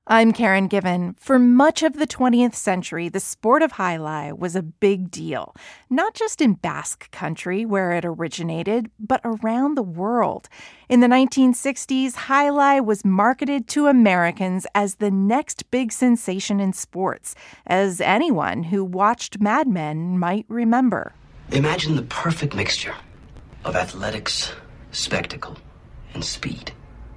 I'm Karen Given. For much of the 20th century, the sport of jai alai was a big deal, not just in Basque Country, where it originated, but around the world. In the 1960s, jai alai was marketed to Americans as the next big sensation in sports, as anyone who watched Mad Men might remember. Imagine the perfect mixture of athletics, spectacle, and speed.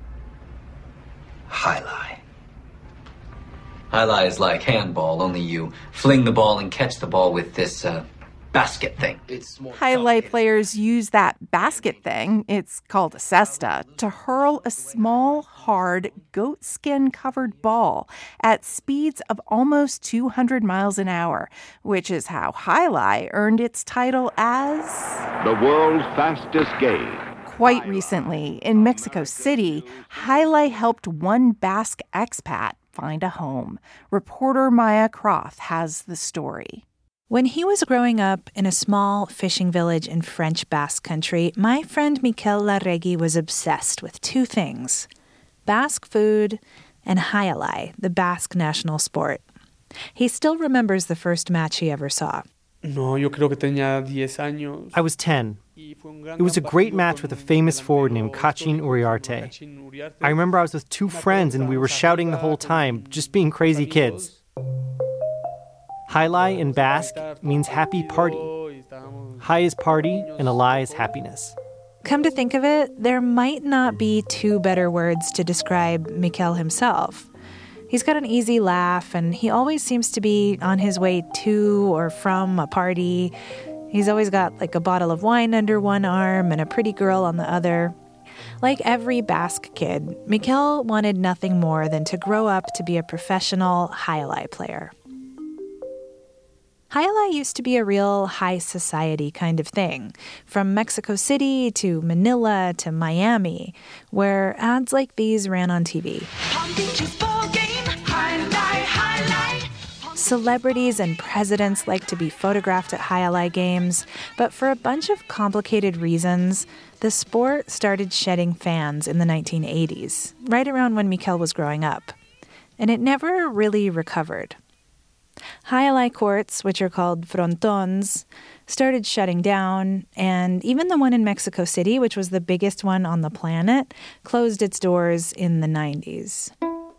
Jai alai. Jai alai is like handball, only you fling the ball and catch the ball with this basket thing. Jai alai players use that basket thing, it's called a cesta, to hurl a small, hard, goatskin-covered ball at speeds of almost 200 miles an hour, which is how jai alai earned its title as the world's fastest game. Quite recently, in Mexico City, jai alai helped one Basque expat find a home. Reporter Maya Croft has the story. When he was growing up in a small fishing village in French Basque Country, my friend Miquel Larregui was obsessed with two things: Basque food and jai alai, the Basque national sport. He still remembers the first match he ever saw. Yo creo que tenía 10 años. I was 10. It was a great match with a famous forward named Cachin Uriarte. I remember I was with two friends and we were shouting the whole time, just being crazy kids. Jai alai in Basque means happy party. Jai is party and alai is happiness. Come to think of it, there might not be two better words to describe Miquel himself. He's got an easy laugh, and he always seems to be on his way to or from a party. He's always got like a bottle of wine under one arm and a pretty girl on the other. Like every Basque kid, Miquel wanted nothing more than to grow up to be a professional jai alai player. Jai alai used to be a real high society kind of thing, from Mexico City to Manila to Miami, where ads like these ran on TV. Celebrities and presidents like to be photographed at jai alai games, but for a bunch of complicated reasons, the sport started shedding fans in the 1980s, right around when Miquel was growing up. And it never really recovered. Jai alai courts, which are called frontons, started shutting down, and even the one in Mexico City, which was the biggest one on the planet, closed its doors in the 90s.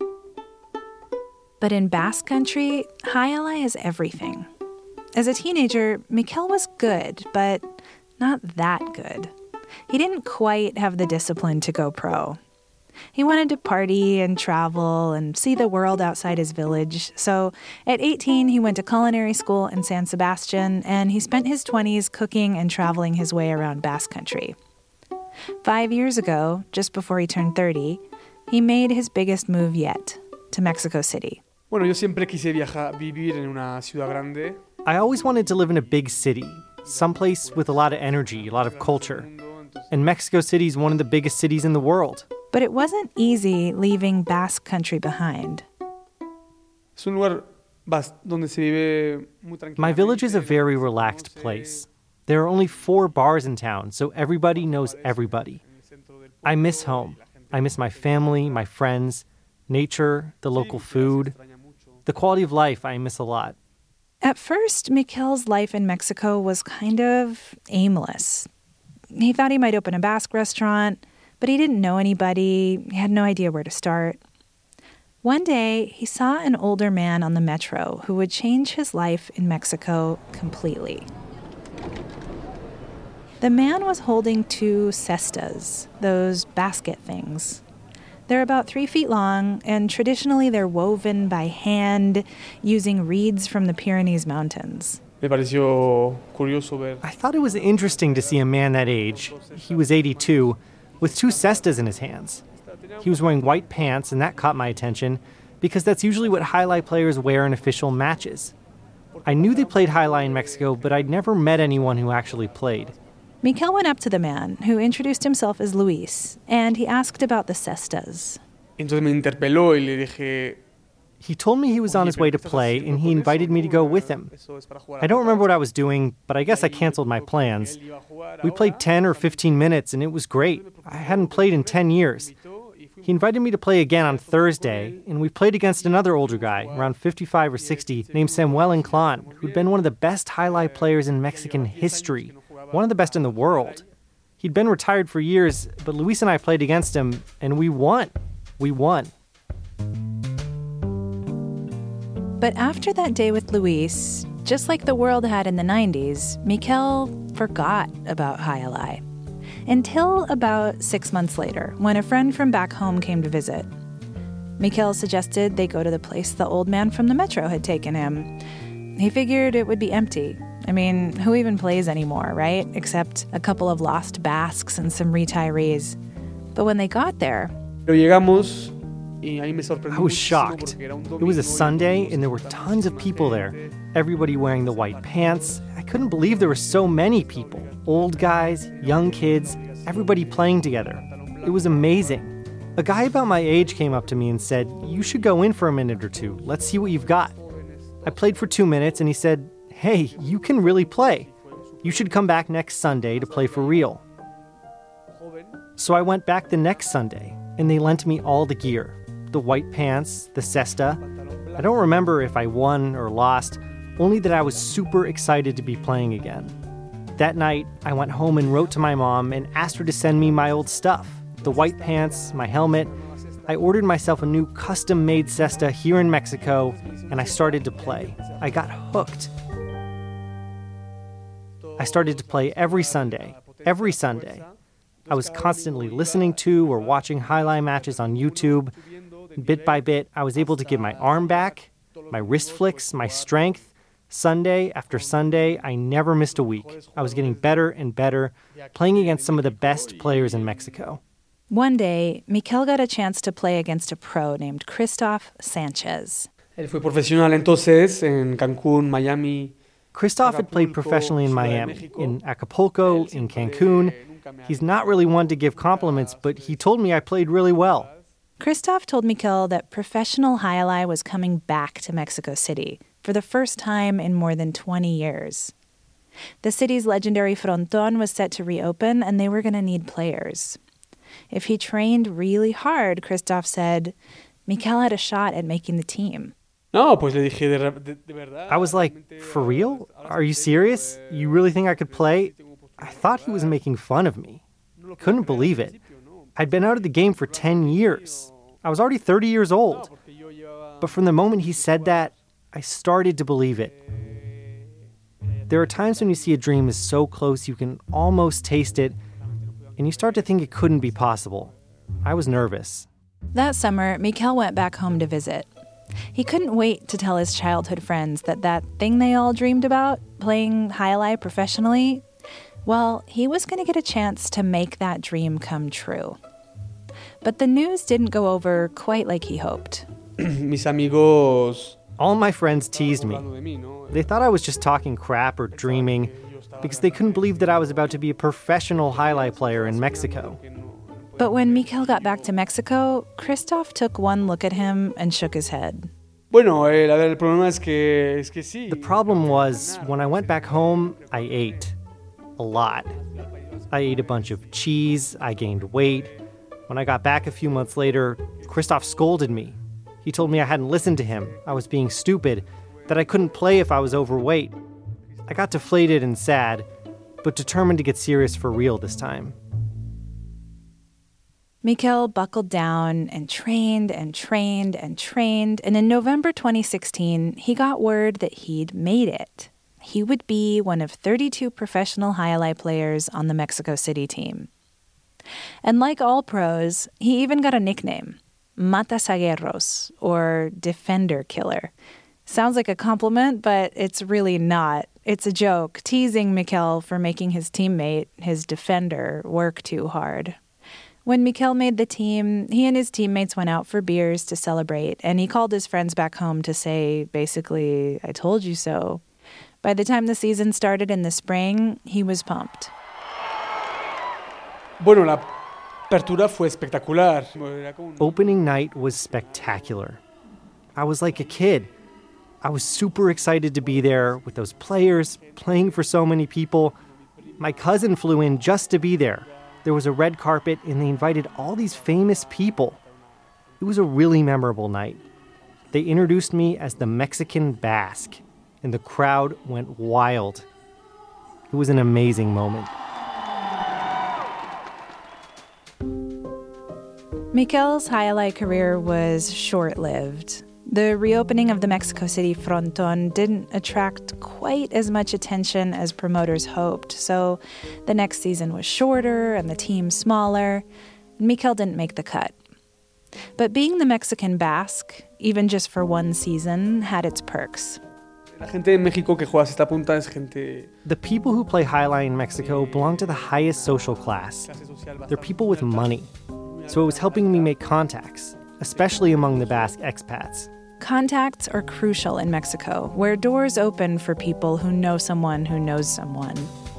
But in Basque Country, jai alai is everything. As a teenager, Miquel was good, but not that good. He didn't quite have the discipline to go pro. He wanted to party and travel and see the world outside his village. So at 18, he went to culinary school in San Sebastian, and he spent his 20s cooking and traveling his way around Basque Country. 5 years ago, just before he turned 30, he made his biggest move yet, to Mexico City. Bueno, yo siempre quise vivir en una ciudad grande. I always wanted to live in a big city, someplace with a lot of energy, a lot of culture. And Mexico City is one of the biggest cities in the world. But it wasn't easy leaving Basque Country behind. Es un lugar donde se vive muy tranquilamente. My village is a very relaxed place. There are only 4 bars in town, so everybody knows everybody. I miss home. I miss my family, my friends, nature, the local food. The quality of life I miss a lot. At first, Miquel's life in Mexico was kind of aimless. He thought he might open a Basque restaurant, but he didn't know anybody. He had no idea where to start. One day, he saw an older man on the metro who would change his life in Mexico completely. The man was holding 2 cestas, those basket things. They're about 3 feet long, and traditionally they're woven by hand using reeds from the Pyrenees Mountains. Me pareció curioso ver. I thought it was interesting to see a man that age, he was 82, with 2 cestas in his hands. He was wearing white pants, and that caught my attention, because that's usually what jai alai players wear in official matches. I knew they played jai alai in Mexico, but I'd never met anyone who actually played. Miquel went up to the man, who introduced himself as Luis, and he asked about the cestas. Entonces me interpeló y le dije. He told me he was on his way to play, and he invited me to go with him. I don't remember what I was doing, but I guess I canceled my plans. We played 10 or 15 minutes, and it was great. I hadn't played in 10 years. He invited me to play again on Thursday, and we played against another older guy, around 55 or 60, named Samuel Inclán, who'd been one of the best highlight players in Mexican history, one of the best in the world. He'd been retired for years, but Luis and I played against him, and we won. We won. But after that day with Luis, just like the world had in the 90s, Mikel forgot about Jai Alai. Until about 6 months later, when a friend from back home came to visit. Mikel suggested they go to the place the old man from the metro had taken him. He figured it would be empty. I mean, who even plays anymore, right? Except a couple of lost Basques and some retirees. But when they got there, I was shocked. It was a Sunday, and there were tons of people there. Everybody wearing the white pants. I couldn't believe there were so many people. Old guys, young kids, everybody playing together. It was amazing. A guy about my age came up to me and said, "You should go in for a minute or two. Let's see what you've got." I played for 2 minutes, and he said, "Hey, you can really play. You should come back next Sunday to play for real." So I went back the next Sunday, and they lent me all the gear. The white pants, the cesta. I don't remember if I won or lost, only that I was super excited to be playing again. That night, I went home and wrote to my mom and asked her to send me my old stuff. The white pants, my helmet. I ordered myself a new custom-made cesta here in Mexico, and I started to play. I got hooked. I started to play every Sunday. Every Sunday. I was constantly listening to or watching highlight matches on YouTube. Bit by bit, I was able to get my arm back, my wrist flicks, my strength. Sunday after Sunday, I never missed a week. I was getting better and better, playing against some of the best players in Mexico. One day, Mikel got a chance to play against a pro named Christoph Sanchez. Él fue profesional entonces en Cancún, Miami. Christoph had played professionally in Miami, in Acapulco, in Cancun. He's not really one to give compliments, but he told me I played really well. Christoph told Mikel that professional Jai Alai was coming back to Mexico City for the first time in more than 20 years. The city's legendary fronton was set to reopen, and they were going to need players. If he trained really hard, Christoph said, Mikel had a shot at making the team. No, pues le dije de verdad. I was like, "For real? Are you serious? You really think I could play?" I thought he was making fun of me. Couldn't believe it. I'd been out of the game for 10 years. I was already 30 years old. But from the moment he said that, I started to believe it. There are times when you see a dream is so close you can almost taste it, and you start to think it couldn't be possible. I was nervous. That summer, Mikel went back home to visit. He couldn't wait to tell his childhood friends that thing they all dreamed about, playing Jai Alai professionally, well, he was going to get a chance to make that dream come true. But the news didn't go over quite like he hoped. Mis amigos. All my friends teased me. They thought I was just talking crap or dreaming because they couldn't believe that I was about to be a professional Jai Alai player in Mexico. But when Mikel got back to Mexico, Christoph took one look at him and shook his head. Bueno, el problema es que sí. The problem was, when I went back home, I ate. A lot. I ate a bunch of cheese, I gained weight. When I got back a few months later, Christoph scolded me. He told me I hadn't listened to him, I was being stupid, that I couldn't play if I was overweight. I got deflated and sad, but determined to get serious for real this time. Mikel buckled down and trained and trained and trained, and in November 2016, he got word that he'd made it. He would be one of 32 professional Jai Alai players on the Mexico City team. And like all pros, he even got a nickname, Matazaguerros, or Defender Killer. Sounds like a compliment, but it's really not. It's a joke, teasing Mikel for making his teammate, his defender, work too hard. When Mikel made the team, he and his teammates went out for beers to celebrate, and he called his friends back home to say, basically, I told you so. By the time the season started in the spring, he was pumped. Bueno, la apertura fue espectacular. Opening night was spectacular. I was like a kid. I was super excited to be there with those players, playing for so many people. My cousin flew in just to be there. There was a red carpet, and they invited all these famous people. It was a really memorable night. They introduced me as the Mexican Basque, and the crowd went wild. It was an amazing moment. Mikel's Jai Alai career was short-lived. The reopening of the Mexico City fronton didn't attract quite as much attention as promoters hoped, so the next season was shorter and the team smaller, and Mikel didn't make the cut. But being the Mexican Basque, even just for one season, had its perks. La gente en México que juega cesta punta es gente. The people who play Jai Alai in Mexico belong to the highest social class. They're people with money. So it was helping me make contacts, especially among the Basque expats. Contacts are crucial in Mexico, where doors open for people who know someone who knows someone.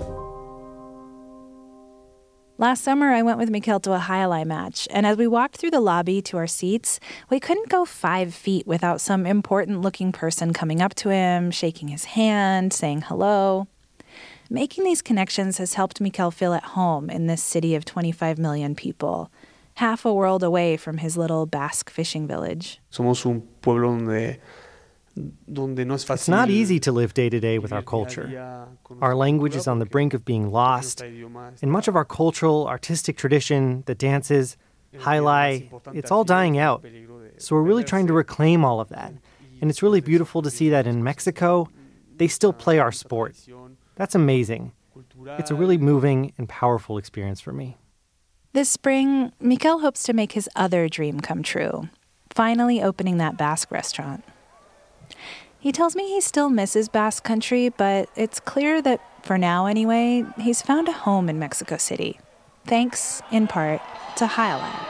Last summer, I went with Mikel to a Jai Alai match, and as we walked through the lobby to our seats, we couldn't go 5 feet without some important-looking person coming up to him, shaking his hand, saying hello. Making these connections has helped Mikel feel at home in this city of 25 million people, half a world away from his little Basque fishing village. Somos un pueblo donde no es fácil. It's not easy to live day to day with our culture. Our language is on the brink of being lost, and much of our cultural, artistic tradition, the dances, Jai Alai, it's all dying out. So we're really trying to reclaim all of that. And it's really beautiful to see that in Mexico, they still play our sport. That's amazing. It's a really moving and powerful experience for me. This spring, Mikel hopes to make his other dream come true, finally opening that Basque restaurant. He tells me he still misses Basque country, but it's clear that, for now anyway, he's found a home in Mexico City, thanks, in part, to Jai Alai.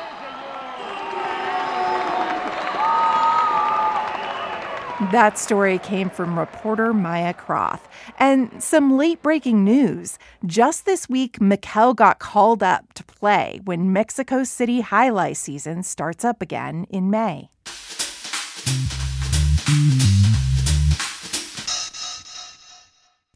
That story came from reporter Maya Croth. And some late-breaking news. Just this week, Mikel got called up to play when Mexico City Jai Alai season starts up again in May.